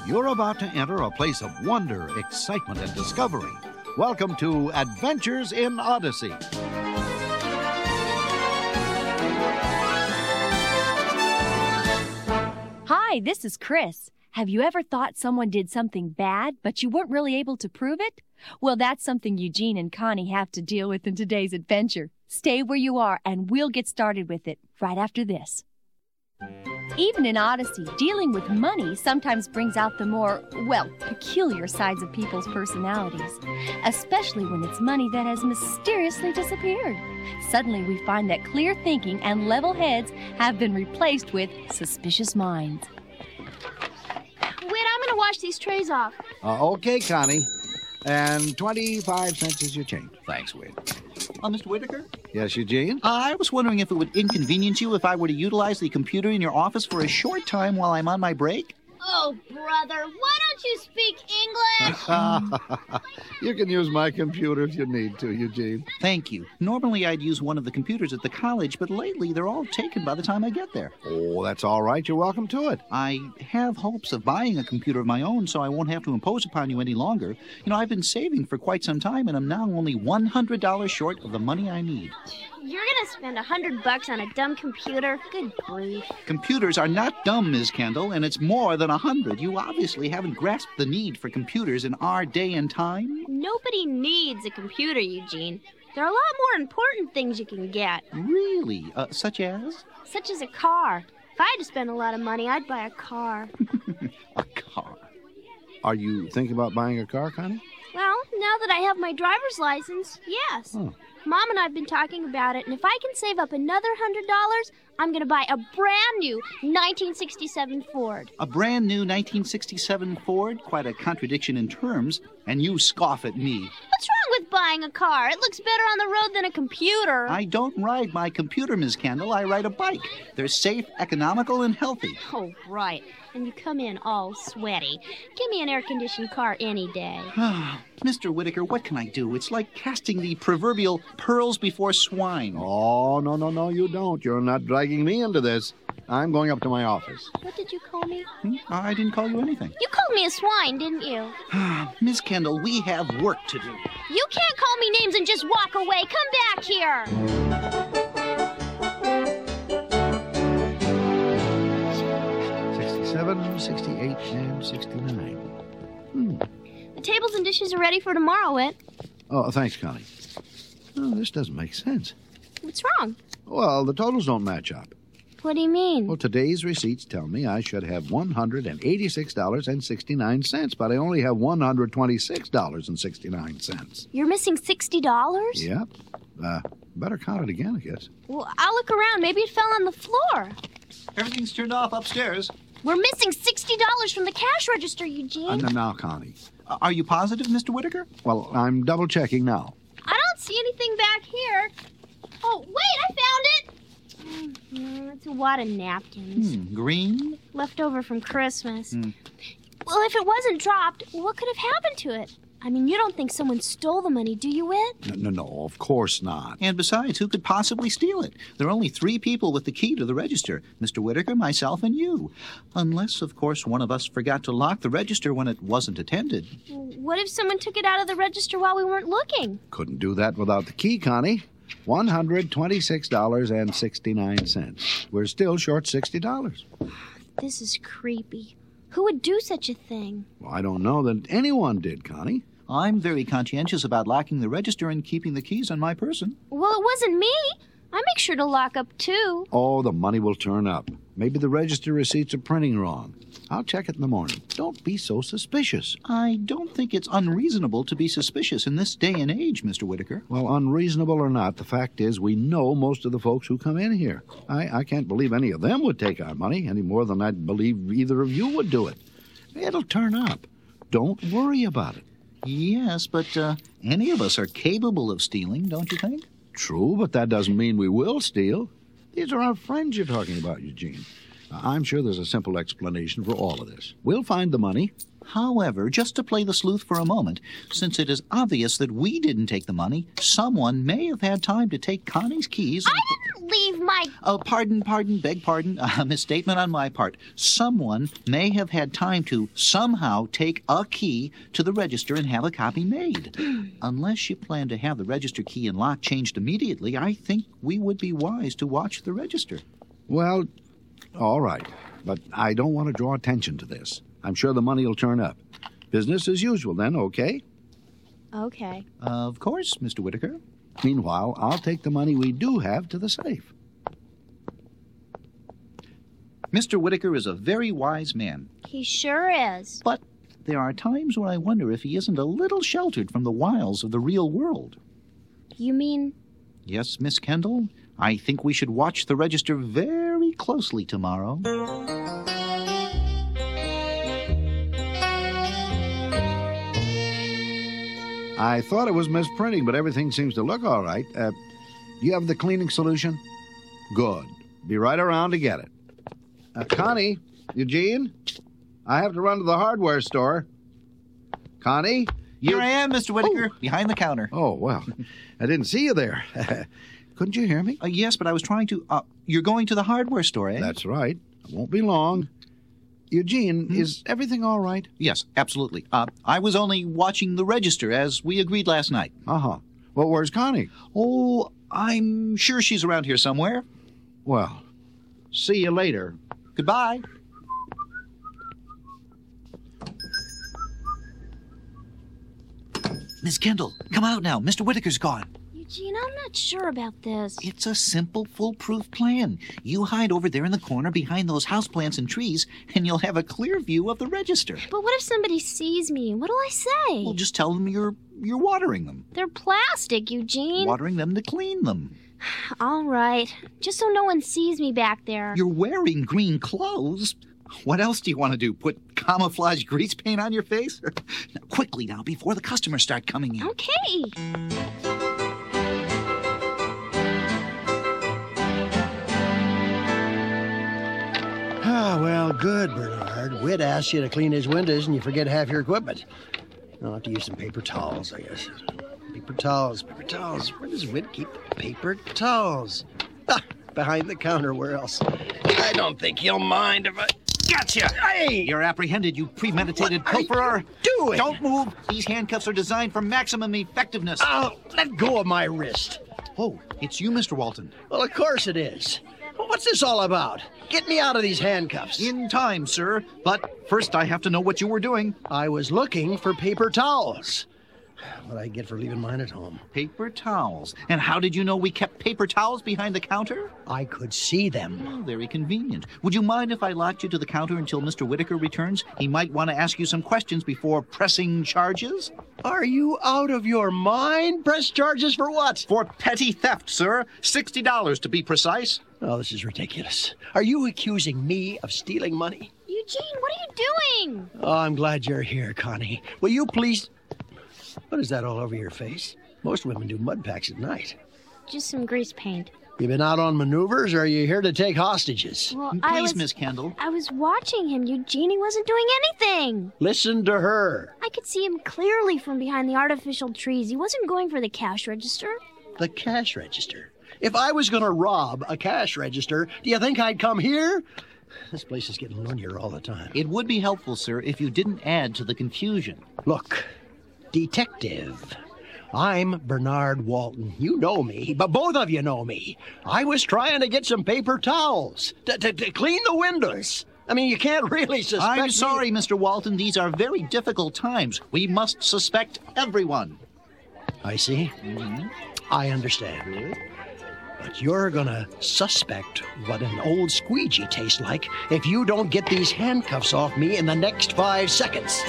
You're about to enter a place of wonder, excitement, and discovery. Welcome to Adventures in Odyssey. Hi, this is Chris. Have you ever thought someone did something bad, but you weren't really able to prove it? Well, that's something Eugene and Connie have to deal with in today's adventure. Stay where you are, and we'll get started with it right after this. Even in Odyssey, dealing with money sometimes brings out the more, peculiar sides of people's personalities, especially when it's money that has mysteriously disappeared. Suddenly, we find that clear thinking and level heads have been replaced with suspicious minds. Wait, I'm going to wash these trays off. Okay, Connie. And 25 cents is your change. Thanks, Wade. Mr. Whitaker? Yes, Eugene? I was wondering if it would inconvenience you if I were to utilize the computer in your office for a short time while I'm on my break? Oh, brother, why don't you speak English? You can use my computer if you need to, Eugene. Thank you. Normally I'd use one of the computers at the college, but lately they're all taken by the time I get there. Oh, that's all right. You're welcome to it. I have hopes of buying a computer of my own so I won't have to impose upon you any longer. You know, I've been saving for quite some time, and I'm now only $100 short of the money I need. You're going to spend $100 on a dumb computer? Good grief. Computers are not dumb, Ms. Kendall, and it's more than 100. You obviously haven't grasped the need for computers in our day and time. Nobody needs a computer, Eugene. There are a lot more important things you can get. Really? Such as? Such as a car. If I had to spend a lot of money, I'd buy a car. A car. Are you thinking about buying a car, Connie? Well, now that I have my driver's license, yes. Oh. Mom and I have been talking about it, and if I can save up another $100, I'm going to buy a brand new 1967 Ford. A brand new 1967 Ford? Quite a contradiction in terms, and you scoff at me. What's wrong with buying a car? It looks better on the road than a computer. I don't ride my computer, Ms. Kendall. I ride a bike. They're safe, economical, and healthy. Oh, right. And you come in all sweaty. Give me an air-conditioned car any day. Mr. Whitaker, what can I do? It's like casting the proverbial pearls before swine. Oh, no, you don't. You're not dragging me into this. I'm going up to my office. What did you call me? I didn't call you anything. You called me a swine, didn't you? Miss Kendall, we have work to do. You can't call me names and just walk away. Come back here. 67, 68, and 69. The tables and dishes are ready for tomorrow, Whit. Oh, thanks, Connie. Oh, this doesn't make sense. What's wrong? Well, the totals don't match up. What do you mean? Well, today's receipts tell me I should have $186.69, but I only have $126.69. You're missing $60? Yep. Better count it again, I guess. Well, I'll look around. Maybe it fell on the floor. Everything's turned off upstairs. We're missing $60 from the cash register, Eugene. Now, Connie. Are you positive, Mr. Whitaker? Well, I'm double-checking now. I don't see anything back here. Oh, wait, I found it. It's a wad of napkins. Green? Left over from Christmas. Well, if it wasn't dropped, what could have happened to it? I mean, you don't think someone stole the money, do you, Whit? No, of course not. And besides, who could possibly steal it? There are only 3 people with the key to the register. Mr. Whitaker, myself, and you. Unless, of course, one of us forgot to lock the register when it wasn't attended. What if someone took it out of the register while we weren't looking? Couldn't do that without the key, Connie. $126.69. We're still short $60. This is creepy. Who would do such a thing? Well, I don't know that anyone did, Connie. I'm very conscientious about locking the register and keeping the keys on my person. Well, it wasn't me. I make sure to lock up, too. Oh, the money will turn up. Maybe the register receipts are printing wrong. I'll check it in the morning. Don't be so suspicious. I don't think it's unreasonable to be suspicious in this day and age, Mr. Whitaker. Well, unreasonable or not, the fact is we know most of the folks who come in here. I can't believe any of them would take our money any more than I'd believe either of you would do it. It'll turn up. Don't worry about it. Yes, but any of us are capable of stealing, don't you think? True, but that doesn't mean we will steal. These are our friends you're talking about, Eugene. I'm sure there's a simple explanation for all of this. We'll find the money. However, just to play the sleuth for a moment, since it is obvious that we didn't take the money, someone may have had time to take Connie's keys. I didn't leave my... Beg pardon. A misstatement on my part. Someone may have had time to somehow take a key to the register and have a copy made. Unless you plan to have the register key and lock changed immediately, I think we would be wise to watch the register. Well, all right. But I don't want to draw attention to this. I'm sure the money will turn up. Business as usual, then, okay? Okay. Of course, Mr. Whitaker. Meanwhile, I'll take the money we do have to the safe. Mr. Whitaker is a very wise man. He sure is. But there are times when I wonder if he isn't a little sheltered from the wiles of the real world. You mean... Yes, Miss Kendall, I think we should watch the register very closely tomorrow. I thought it was misprinting, but everything seems to look all right. Do you have the cleaning solution? Good. Be right around to get it. Connie, Eugene, I have to run to the hardware store. Connie? Here I am, Mr. Whitaker, behind the counter. Oh, well, I didn't see you there. Couldn't you hear me? Yes, but I was trying to... you're going to the hardware store, eh? That's right. It won't be long. Eugene, is everything all right? Yes, absolutely. I was only watching the register, as we agreed last night. Uh-huh. Well, where's Connie? Oh, I'm sure she's around here somewhere. Well, see you later. Goodbye. Miss Kendall, come out now. Mr. Whitaker's gone. Eugene, I'm not sure about this. It's a simple, foolproof plan. You hide over there in the corner behind those houseplants and trees, and you'll have a clear view of the register. But what if somebody sees me? What'll I say? Well, just tell them you're watering them. They're plastic, Eugene. Watering them to clean them. All right. Just so no one sees me back there. You're wearing green clothes. What else do you want to do? Put camouflage grease paint on your face? Now, quickly now, before the customers start coming in. Okay. Ah, well, good, Bernard. Whit asks you to clean his windows and you forget half your equipment. I'll have to use some paper towels, I guess. Paper towels. Where does Whit keep paper towels? Ah, behind the counter, where else? I don't think he'll mind if I... Gotcha! Hey! You're apprehended, you premeditated What are you pilferer. doing? Don't move. These handcuffs are designed for maximum effectiveness. Oh, let go of my wrist. Oh, it's you, Mr. Walton. Well, of course it is. Well, what's this all about? Get me out of these handcuffs. In time, sir. But first I have to know what you were doing. I was looking for paper towels. What'd I get for leaving mine at home? Paper towels. And how did you know we kept paper towels behind the counter? I could see them. Oh, very convenient. Would you mind if I locked you to the counter until Mr. Whitaker returns? He might want to ask you some questions before pressing charges. Are you out of your mind? Press charges for what? For petty theft, sir. $60 to be precise. Oh, this is ridiculous. Are you accusing me of stealing money? Eugene, what are you doing? Oh, I'm glad you're here, Connie. Will you please... What is that all over your face? Most women do mud packs at night. Just some grease paint. You been out on maneuvers, or are you here to take hostages? Well, Please, Miss Kendall. I was watching him, Eugene. He wasn't doing anything. Listen to her. I could see him clearly from behind the artificial trees. He wasn't going for the cash register. The cash register. If I was going to rob a cash register, do you think I'd come here? This place is getting lonelier all the time. It would be helpful, sir, if you didn't add to the confusion. Look, detective. I'm Bernard Walton. You know me, but both of you know me. I was trying to get some paper towels to clean the windows. I mean, you can't really suspect I'm sorry, me. Mr. Walton. These are very difficult times. We must suspect everyone. I see. I understand. But you're gonna suspect what an old squeegee tastes like if you don't get these handcuffs off me in the next 5 seconds.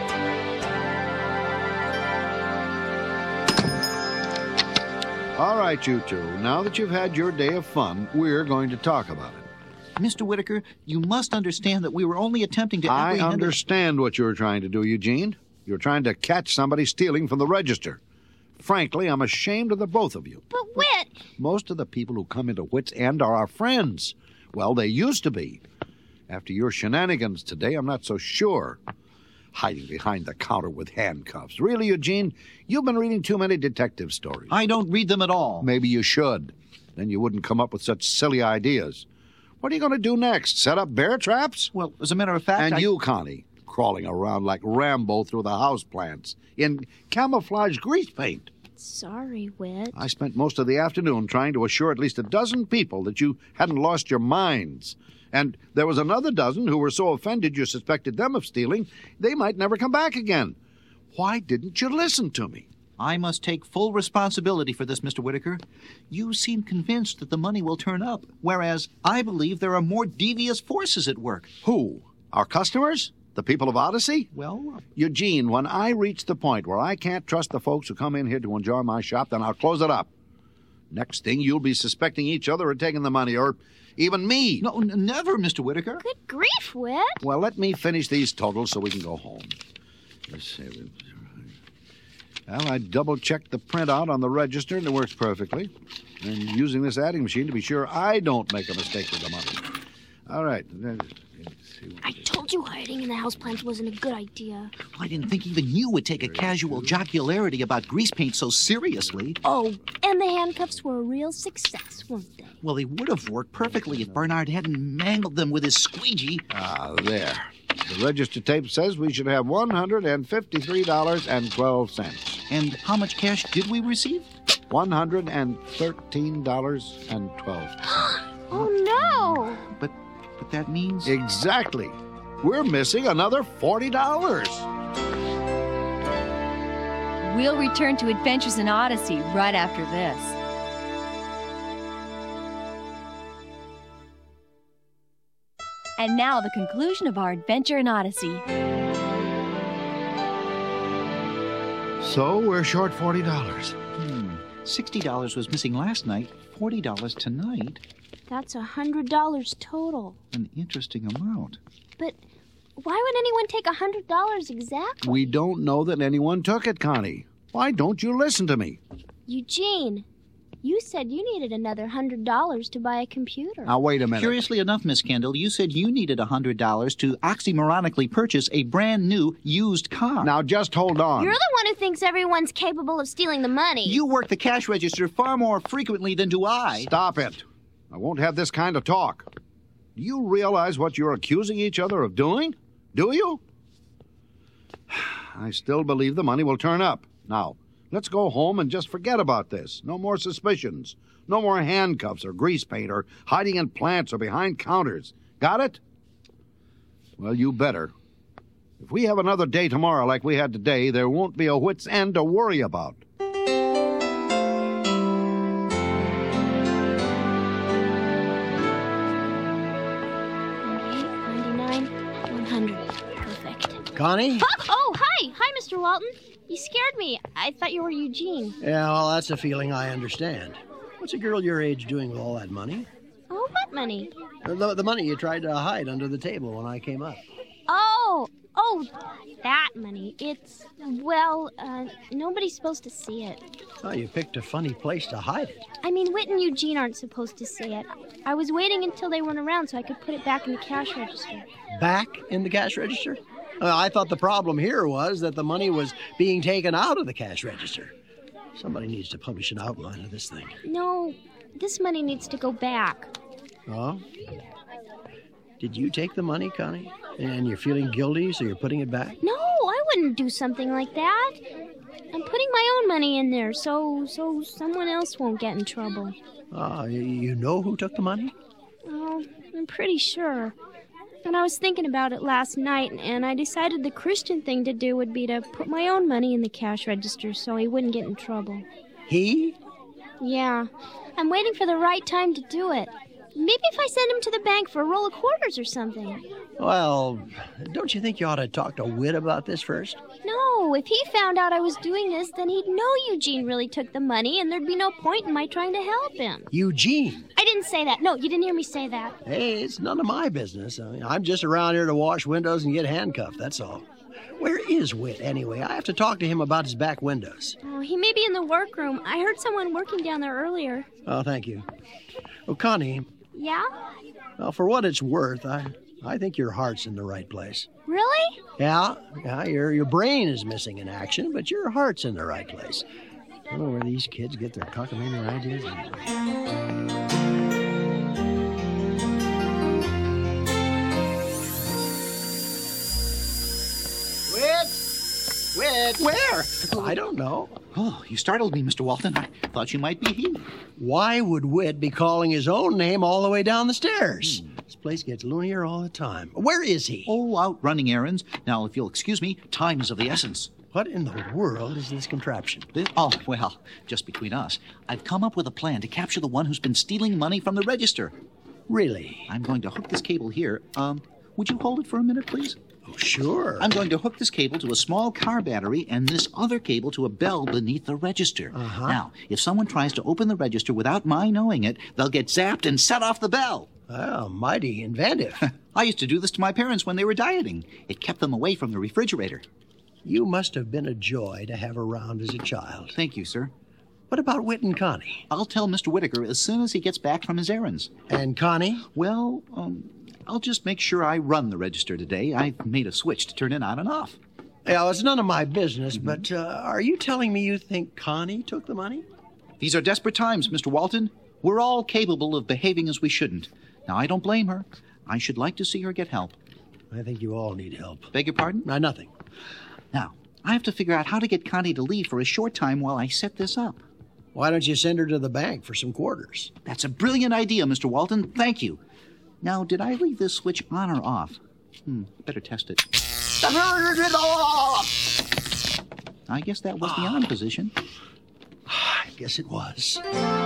All right, you two. Now that you've had your day of fun, we're going to talk about it. Mr. Whitaker, you must understand that we were only attempting to I apprehend... understand what you're trying to do, Eugene. You're trying to catch somebody stealing from the register. Frankly, I'm ashamed of the both of you. But Whit... Most of the people who come into Whit's End are our friends. Well, they used to be. After your shenanigans today, I'm not so sure. Hiding behind the counter with handcuffs. Really, Eugene? You've been reading too many detective stories. I don't read them at all. Maybe you should. Then you wouldn't come up with such silly ideas. What are you going to do next? Set up bear traps? Well, as a matter of fact, And you, Connie, crawling around like Rambo through the houseplants in camouflage grease paint. Sorry, Whit. I spent most of the afternoon trying to assure at least a dozen people that you hadn't lost your minds. And there was another dozen who were so offended you suspected them of stealing, they might never come back again. Why didn't you listen to me? I must take full responsibility for this, Mr. Whitaker. You seem convinced that the money will turn up, whereas I believe there are more devious forces at work. Who? Our customers? The people of Odyssey? Well, Eugene, when I reach the point where I can't trust the folks who come in here to enjoy my shop, then I'll close it up. Next thing, you'll be suspecting each other of taking the money, or even me. no, never, Mr. Whitaker. Good grief, Whit. Well, let me finish these totals so we can go home. Let's see. Well, I double-checked the printout on the register, and it works perfectly. And using this adding machine to be sure I don't make a mistake with the money. All right. I told you hiding in the houseplants wasn't a good idea. I didn't think even you would take a casual jocularity about grease paint so seriously. Oh, and the handcuffs were a real success, weren't they? Well, they would have worked perfectly if Bernard hadn't mangled them with his squeegee. There. The register tape says we should have $153.12. And how much cash did we receive? $113.12. Oh, no! But that means... Exactly. We're missing another $40. We'll return to Adventures in Odyssey right after this. And now the conclusion of our adventure in Odyssey. So we're short $40. $60 was missing last night, $40 tonight. That's $100 total. An interesting amount. But why would anyone take $100 exactly? We don't know that anyone took it, Connie. Why don't you listen to me? Eugene, you said you needed another $100 to buy a computer. Now, wait a minute. Curiously enough, Miss Kendall, you said you needed $100 to oxymoronically purchase a brand new used car. Now, just hold on. You're the one who thinks everyone's capable of stealing the money. You work the cash register far more frequently than do I. Stop it. I won't have this kind of talk. Do you realize what you're accusing each other of doing? Do you? I still believe the money will turn up. Now, let's go home and just forget about this. No more suspicions. No more handcuffs or grease paint or hiding in plants or behind counters. Got it? Well, you better. If we have another day tomorrow like we had today, there won't be a wit's end to worry about. Perfect. Connie? Oh, hi! Hi, Mr. Walton. You scared me. I thought you were Eugene. Yeah, well, that's a feeling I understand. What's a girl your age doing with all that money? Oh, what money? The money you tried to hide under the table when I came up. Oh, that money. It's, well, nobody's supposed to see it. Oh, you picked a funny place to hide it. I mean, Whit and Eugene aren't supposed to see it. I was waiting until they weren't around so I could put it back in the cash register. Back in the cash register? I thought the problem here was that the money was being taken out of the cash register. Somebody needs to publish an outline of this thing. No, this money needs to go back. Oh? Did you take the money, Connie? And you're feeling guilty, so you're putting it back? No, I wouldn't do something like that. I'm putting my own money in there so someone else won't get in trouble. You know who took the money? Oh, I'm pretty sure. And I was thinking about it last night, and I decided the Christian thing to do would be to put my own money in the cash register so he wouldn't get in trouble. He? Yeah. I'm waiting for the right time to do it. Maybe if I send him to the bank for a roll of quarters or something. Well, don't you think you ought to talk to Whit about this first? No, if he found out I was doing this, then he'd know Eugene really took the money, and there'd be no point in my trying to help him. Eugene? I didn't say that. No, you didn't hear me say that. Hey, it's none of my business. I'm just around here to wash windows and get handcuffed, that's all. Where is Whit, anyway? I have to talk to him about his back windows. Oh, he may be in the workroom. I heard someone working down there earlier. Oh, thank you. Oh, Connie. Yeah? Well, for what it's worth, I think your heart's in the right place. Really? Yeah, your brain is missing in action, but your heart's in the right place. I don't know where these kids get their cockamamie ideas. Whit! Where? I don't know. Oh, you startled me, Mr. Walton. I thought you might be he. Why would Whit be calling his own name all the way down the stairs? This place gets loonier all the time. Where is he? Oh, out running errands. Now, if you'll excuse me, time is of the essence. What in the world is this contraption? Oh, well, just between us. I've come up with a plan to capture the one who's been stealing money from the register. Really? I'm going to hook this cable here. Would you hold it for a minute, please? Oh, sure. I'm going to hook this cable to a small car battery and this other cable to a bell beneath the register. Now, if someone tries to open the register without my knowing it, they'll get zapped and set off the bell. Well, mighty inventive. I used to do this to my parents when they were dieting. It kept them away from the refrigerator. You must have been a joy to have around as a child. Thank you, sir. What about Whit and Connie? I'll tell Mr. Whitaker as soon as he gets back from his errands. And Connie? Well, I'll just make sure I run the register today. I've made a switch to turn it on and off. Yeah, well, it's none of my business, but are you telling me you think Connie took the money? These are desperate times, Mr. Walton. We're all capable of behaving as we shouldn't. Now, I don't blame her. I should like to see her get help. I think you all need help. Beg your pardon? Nothing. Now, I have to figure out how to get Connie to leave for a short time while I set this up. Why don't you send her to the bank for some quarters? That's a brilliant idea, Mr. Walton. Thank you. Now, did I leave this switch on or off? Better test it. I guess that was the on position. I guess it was.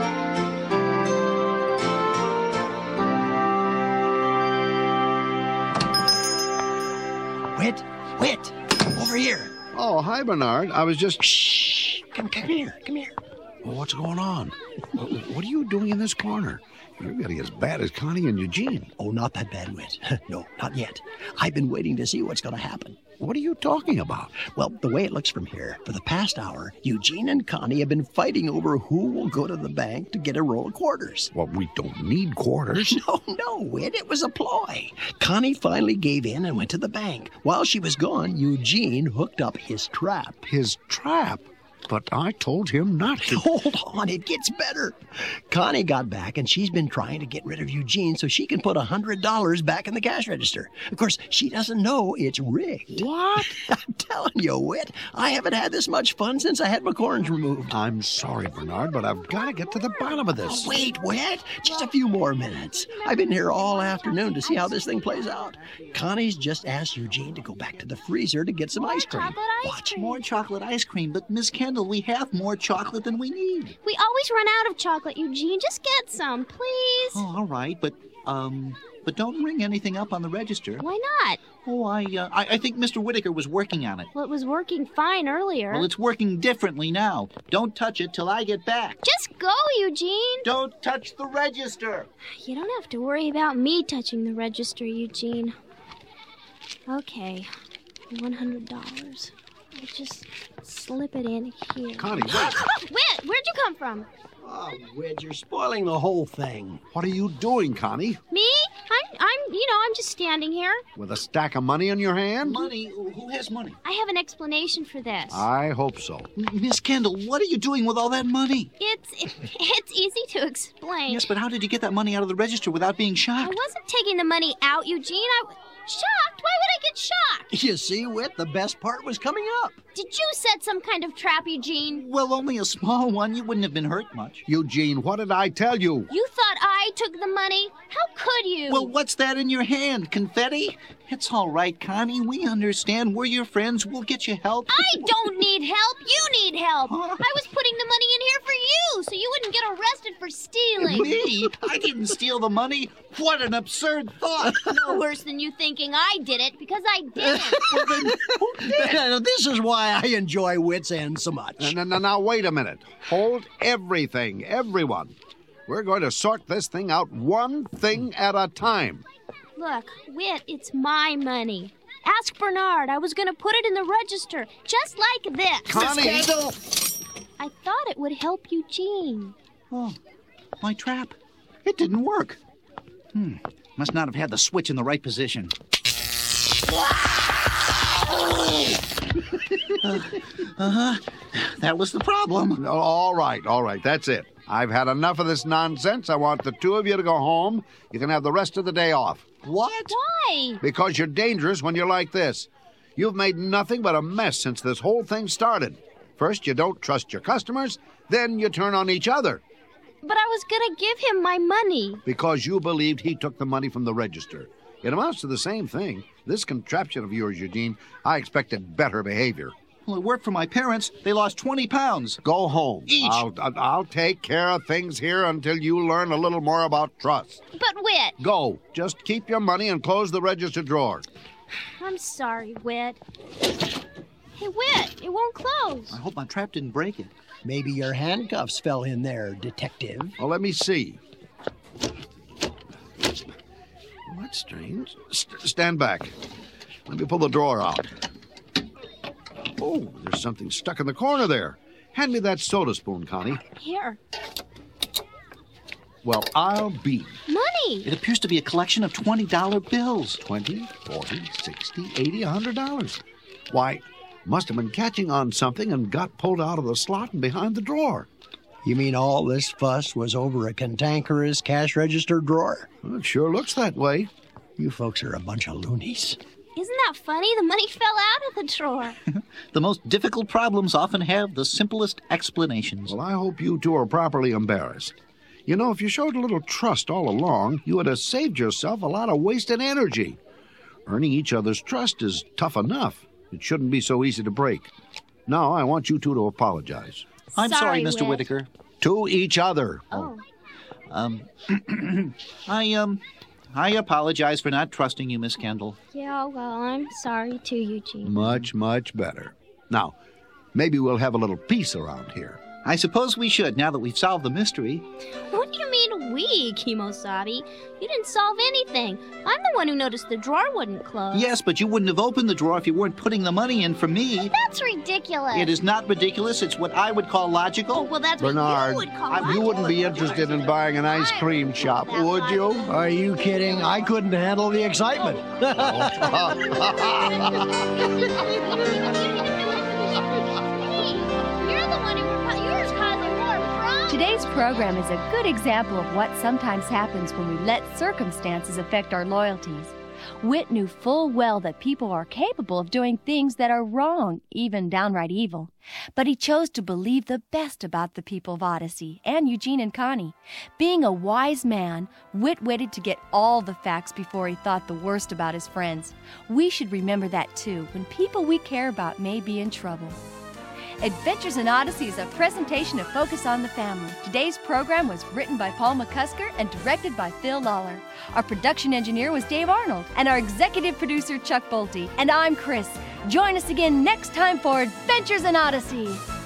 Whit, over here. Oh, hi, Bernard. I was just... Shh, come here. Well, what's going on? What are you doing in this corner? You're getting as bad as Connie and Eugene. Oh, not that bad, Whit. No, not yet. I've been waiting to see what's going to happen. What are you talking about? Well, the way it looks from here, for the past hour, Eugene and Connie have been fighting over who will go to the bank to get a roll of quarters. Well, we don't need quarters. No, Whit, it was a ploy. Connie finally gave in and went to the bank. While she was gone, Eugene hooked up his trap. His trap? But I told him not to. Hold on, it gets better. Connie got back, and she's been trying to get rid of Eugene so she can put $100 back in the cash register. Of course, she doesn't know it's rigged. What? I'm telling you, Whit, I haven't had this much fun since I had my corns removed. I'm sorry, Bernard, but I've got to get to the bottom of this. Oh, wait, Whit, just a few more minutes. I've been here all afternoon to see how this thing plays out. Connie's just asked Eugene to go back to the freezer to get some ice cream. Watch, more chocolate ice cream, but Miss Kendall, we have more chocolate than we need. We always run out of chocolate, Eugene. Just get some, please. Oh, all right, but don't ring anything up on the register. Why not? Oh, I think Mr. Whitaker was working on it. Well, it was working fine earlier. Well, it's working differently now. Don't touch it till I get back. Just go, Eugene. Don't touch the register. You don't have to worry about me touching the register, Eugene. Okay, $100. I'll just slip it in here. Connie, wait. Whit, where'd you come from? Oh, Whit, you're spoiling the whole thing. What are you doing, Connie? Me? I'm just standing here. With a stack of money in your hand? Money? Who has money? I have an explanation for this. I hope so. Miss Kendall, what are you doing with all that money? It's easy to explain. Yes, but how did you get that money out of the register without being I shocked? wasn't taking the money out, Eugene. Shocked? Why would I get shocked? You see, Whit, the best part was coming up. Did you set some kind of trap, Eugene? Well, only a small one. You wouldn't have been hurt much. Eugene, what did I tell you? You thought I took the money? How could you? Well, what's that in your hand? Confetti? It's all right, Connie. We understand. We're your friends. We'll get you help. I don't need help. You need help. I was putting the money in here for you, so you wouldn't get arrested for stealing. Me? I didn't steal the money. What an absurd thought. No worse than you thinking I did it, because I didn't. Well, then, who did? This is why I enjoy Whit's End so much. Now, wait a minute. Hold everything, everyone. We're going to sort this thing out one thing at a time. Look, Whit, it's my money. Ask Bernard. I was going to put it in the register, just like this. Connie! I thought it would help Eugene. Oh, my trap. It didn't work. Must not have had the switch in the right position. That was the problem. All right, that's it. I've had enough of this nonsense. I want the two of you to go home. You can have the rest of the day off. What? Why? Because you're dangerous when you're like this. You've made nothing but a mess since this whole thing started. First, you don't trust your customers, then you turn on each other. But I was gonna give him my money. Because you believed he took the money from the register. It amounts to the same thing. This contraption of yours, Eugene, I expected better behavior. Well, it worked for my parents. They lost 20 pounds. Go home. Each. I'll take care of things here until you learn a little more about trust. But Whit. Go. Just keep your money and close the register drawer. I'm sorry, Whit. Hey, Whit, it won't close. I hope my trap didn't break it. Maybe your handcuffs fell in there, detective. Well, let me see. That's strange. Stand back. Let me pull the drawer out. Oh, there's something stuck in the corner there. Hand me that soda spoon, Connie. Here. Well, I'll be. Money. It appears to be a collection of $20 bills. 20, 40, 60, 80, $100. Why, must have been catching on something and got pulled out of the slot and behind the drawer. You mean all this fuss was over a cantankerous cash register drawer? Well, it sure looks that way. You folks are a bunch of loonies. Isn't that funny? The money fell out of the drawer. The most difficult problems often have the simplest explanations. Well, I hope you two are properly embarrassed. You know, if you showed a little trust all along, you would have saved yourself a lot of wasted energy. Earning each other's trust is tough enough. It shouldn't be so easy to break. Now, I want you two to apologize. I'm sorry, Mr. Whit. Whitaker. To each other. Oh. I apologize for not trusting you, Miss Kendall. Yeah, well, I'm sorry too, Eugene. Much, much better. Now, maybe we'll have a little peace around here. I suppose we should, now that we've solved the mystery. What do you mean we, Kimosabi? You didn't solve anything. I'm the one who noticed the drawer wouldn't close. Yes, but you wouldn't have opened the drawer if you weren't putting the money in for me. That's ridiculous. It is not ridiculous. It's what I would call logical. Oh, well, that's Bernard, what you would call you wouldn't be interested in buying an ice cream shop, would you? Are you kidding? I couldn't handle the excitement. Today's program is a good example of what sometimes happens when we let circumstances affect our loyalties. Whit knew full well that people are capable of doing things that are wrong, even downright evil. But he chose to believe the best about the people of Odyssey and Eugene and Connie. Being a wise man, Whit waited to get all the facts before he thought the worst about his friends. We should remember that too when people we care about may be in trouble. Adventures in Odyssey is a presentation of Focus on the Family. Today's program was written by Paul McCusker and directed by Phil Lawler. Our production engineer was Dave Arnold, and our executive producer, Chuck Bolte. And I'm Chris. Join us again next time for Adventures in Odyssey.